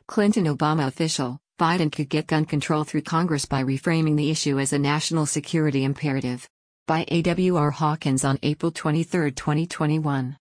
Clinton-Obama official, Biden could get gun control through Congress by reframing the issue as a national security imperative. By A.W.R. Hawkins on April 23, 2021.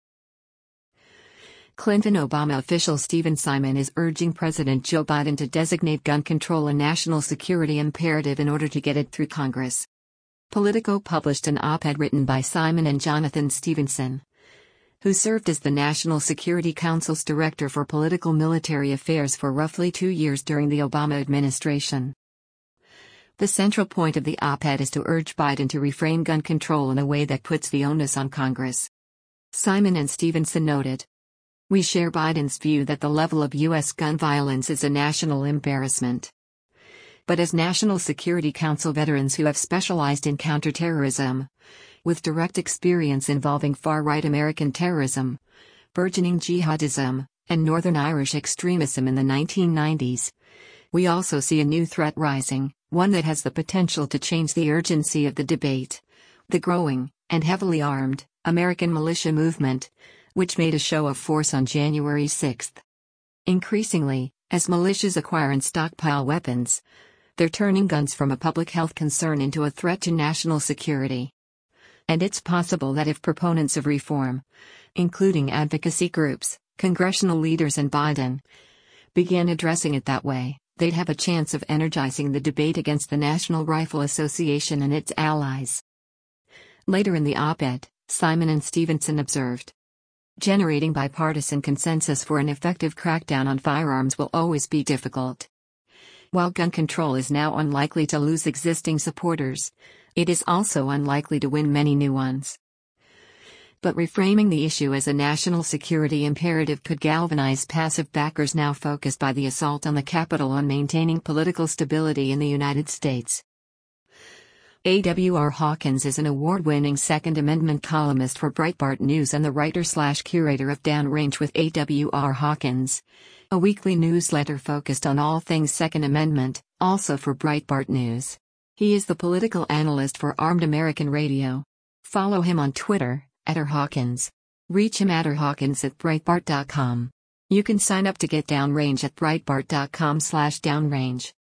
Clinton-Obama official Stephen Simon is urging President Joe Biden to designate gun control a national security imperative in order to get it through Congress. Politico published an op-ed written by Simon and Jonathan Stevenson, who served as the National Security Council's Director for Political Military Affairs for roughly 2 years during the Obama administration. The central point of the op-ed is to urge Biden to reframe gun control in a way that puts the onus on Congress. Simon and Stevenson noted, "We share Biden's view that the level of U.S. gun violence is a national embarrassment. But as National Security Council veterans who have specialized in counterterrorism, with direct experience involving far-right American terrorism, burgeoning jihadism, and Northern Irish extremism in the 1990s, we also see a new threat rising, one that has the potential to change the urgency of the debate: the growing, and heavily armed, American militia movement, which made a show of force on January 6. Increasingly, as militias acquire and stockpile weapons, they're turning guns from a public health concern into a threat to national security. And it's possible that if proponents of reform, including advocacy groups, congressional leaders and Biden, began addressing it that way, they'd have a chance of energizing the debate against the National Rifle Association and its allies." Later in the op-ed, Simon and Stevenson observed, "Generating bipartisan consensus for an effective crackdown on firearms will always be difficult. While gun control is now unlikely to lose existing supporters, it is also unlikely to win many new ones. But reframing the issue as a national security imperative could galvanize passive backers now focused by the assault on the Capitol on maintaining political stability in the United States." A.W.R. Hawkins is an award-winning Second Amendment columnist for Breitbart News and the writer/curator of Downrange with A.W.R. Hawkins, a weekly newsletter focused on all things Second Amendment, also for Breitbart News. He is the political analyst for Armed American Radio. Follow him on Twitter, @rhawkins. Reach him at rhawkins@breitbart.com. You can sign up to get Downrange at breitbart.com/downrange.